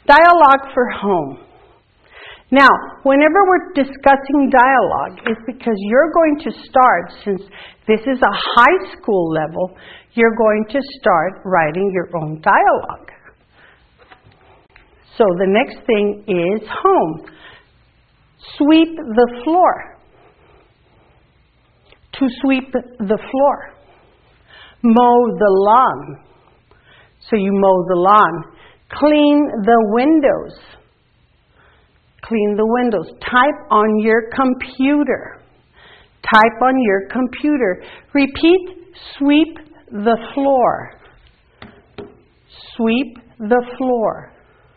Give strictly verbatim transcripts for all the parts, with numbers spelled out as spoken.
Dialogue for home. Now, whenever we're discussing dialogue, it's because you're going to start, since this is a high school level, you're going to start writing your own dialogue. So the next thing is home. Sweep the floor. To sweep the floor. Mow the lawn. So you mow the lawn. Clean the windows. Clean the windows. Type on your computer. Type on your computer. Repeat, sweep the floor. Sweep the floor.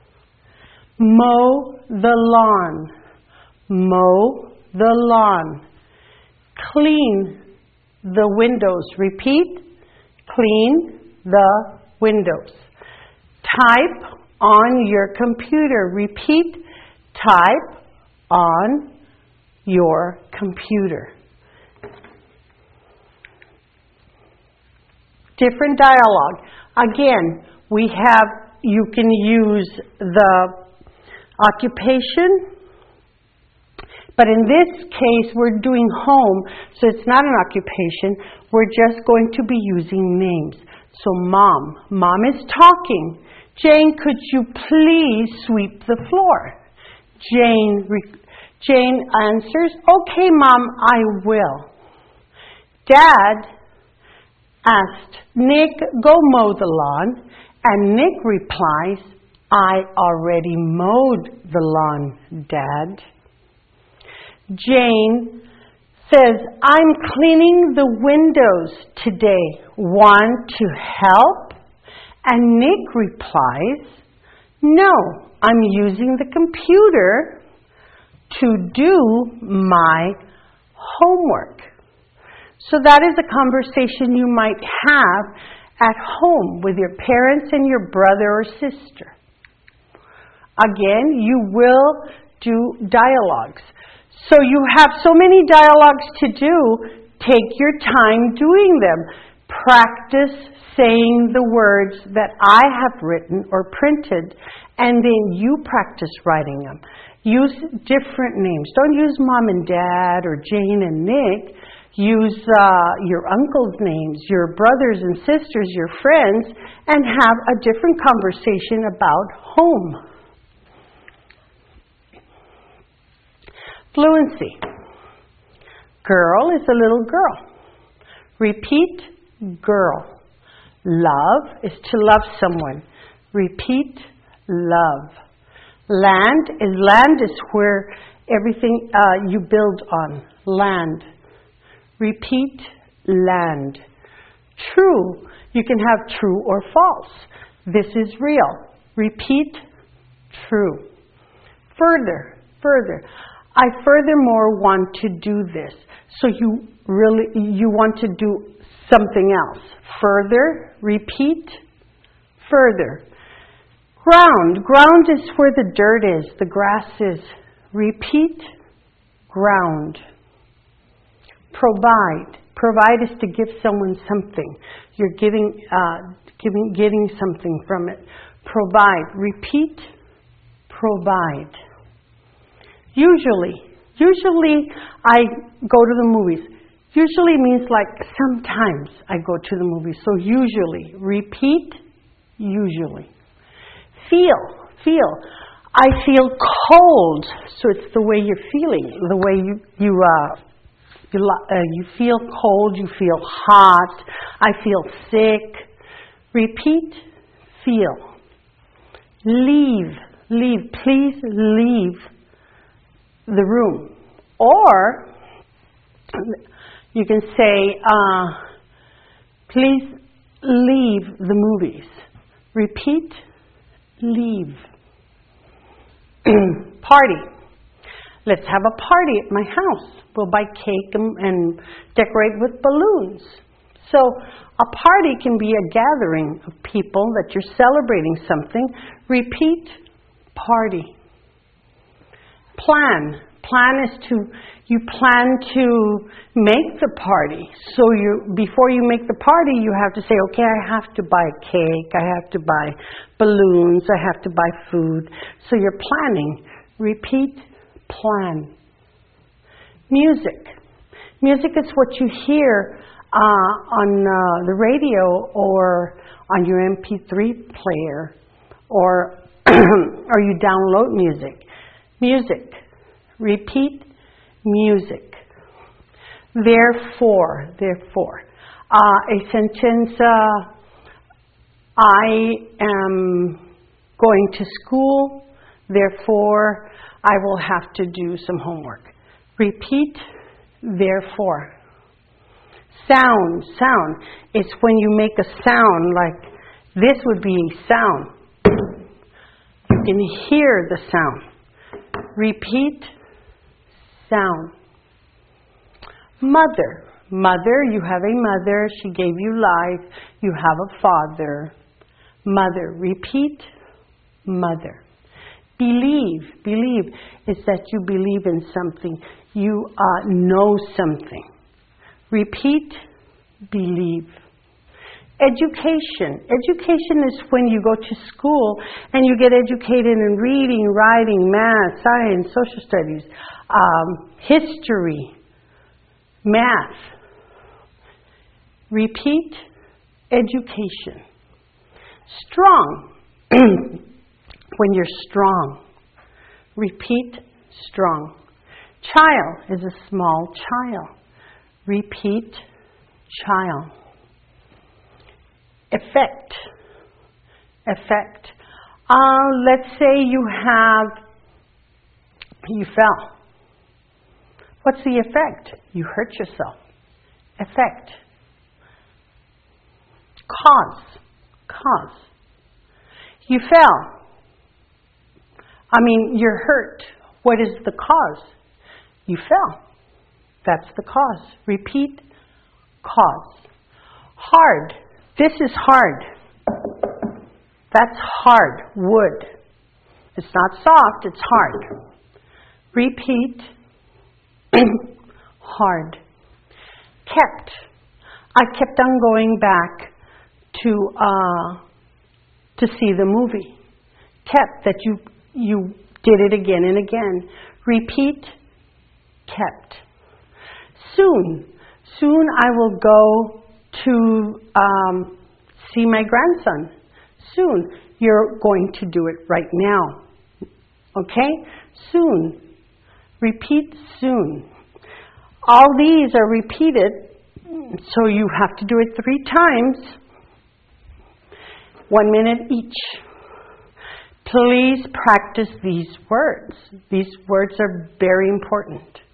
Mow the lawn. Mow the lawn. Clean the windows. Repeat, clean the windows. Type on your computer. Repeat, type on your computer. Different dialogue. Again, we have, you can use the occupation, but in this case we're doing home, so it's not an occupation. We're just going to be using names. So mom, mom is talking. Jane, could you please sweep the floor? Jane, re- Jane answers, okay, Mom, I will. Dad asked Nick, go mow the lawn. And Nick replies, I already mowed the lawn, Dad. Jane says, I'm cleaning the windows today. Want to help? And Nick replies, no, I'm using the computer to do my homework. So that is a conversation you might have at home with your parents and your brother or sister. Again, you will do dialogues. So you have so many dialogues to do, take your time doing them. Practice saying the words that I have written or printed, and then you practice writing them. Use different names. Don't use Mom and Dad or Jane and Nick. Use uh, your uncle's names, your brothers and sisters, your friends, and have a different conversation about home. Fluency. Girl is a little girl. Repeat, girl. Love is to love someone. Repeat, love. Land is land is where everything uh, you build on. Land. Repeat, land. True. You can have true or false. This is real. Repeat, true. Further, further. I furthermore want to do this. So you really, you want to do something else. Further, repeat, further. Ground. Ground is where the dirt is, the grass is. Repeat, ground. Provide. Provide is to give someone something. You're giving, uh, giving, getting something from it. Provide. Repeat, provide. Usually. Usually I go to the movies. Usually means like sometimes I go to the movies. So usually. Repeat, usually. Feel. Feel. I feel cold. So it's the way you're feeling. The way you, you, uh, you, uh, you feel cold. You feel hot. I feel sick. Repeat, feel. Leave. Leave. Please leave the room. Or you can say, uh, please leave the movies. Repeat, leave. Party. Let's have a party at my house. We'll buy cake and, and decorate with balloons. So a party can be a gathering of people that you're celebrating something. Repeat, party. Plan. Plan is to, you plan to make the party. So you, before you make the party, you have to say, okay, I have to buy cake, I have to buy balloons, I have to buy food. So you're planning. Repeat, plan. Music. Music is what you hear uh, on uh, the radio or on your M P three player, or or you download music. Music. Repeat, music. Therefore, therefore. Uh, a sentence, uh, I am going to school, therefore I will have to do some homework. Repeat, therefore. Sound, sound. It's when you make a sound, like this would be sound. You can hear the sound. Repeat, sound. Mother. Mother, you have a mother. She gave you life. You have a father. Mother. Repeat, mother. Believe. Believe is that you believe in something. You uh, know something. Repeat, believe. Education. Education is when you go to school and you get educated in reading, writing, math, science, social studies, um, history, math. Repeat, education. Strong. When you're strong. Repeat, strong. Child is a small child. Repeat, child. Effect. Effect. Uh, let's say you have, you fell. What's the effect? You hurt yourself. Effect. Cause. Cause. You fell. I mean, you're hurt. What is the cause? You fell. That's the cause. Repeat, cause. Hard. This is hard. That's hard. Wood. It's not soft, it's hard. Repeat, hard. Kept. I kept on going back to uh, to see the movie. Kept, that you you did it again and again. Repeat, kept. Soon. Soon I will go to um, see my grandson. Soon. You're going to do it right now. Okay? Soon. Repeat, soon. All these are repeated, so you have to do it three times. One minute each. Please practice these words. These words are very important.